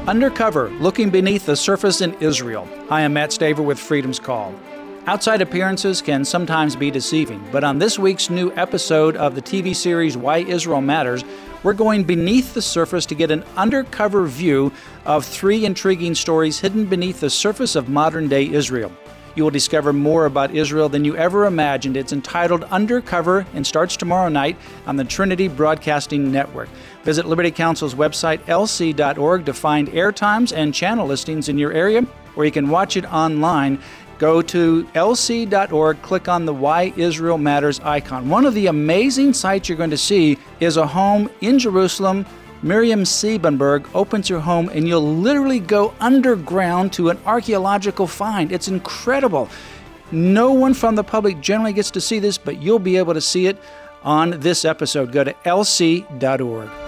Undercover, looking beneath the surface in Israel. I am Matt Staver with Freedom's Call. Outside appearances can sometimes be deceiving, but on this week's new episode of the TV series Why Israel Matters, we're going beneath the surface to get an undercover view of 3 intriguing stories hidden beneath the surface of modern-day Israel. You will discover more about Israel than you ever imagined. It's entitled Undercover and starts tomorrow night on the Trinity Broadcasting Network. Visit Liberty Counsel's website, lc.org, to find airtimes and channel listings in your area, or you can watch it online. Go to lc.org, click on the Why Israel Matters icon. One of the amazing sights you're going to see is a home in Jerusalem. Miriam Siebenberg opens her home, and you'll literally go underground to an archaeological find. It's incredible. No one from the public generally gets to see this, but you'll be able to see it on this episode. Go to lc.org.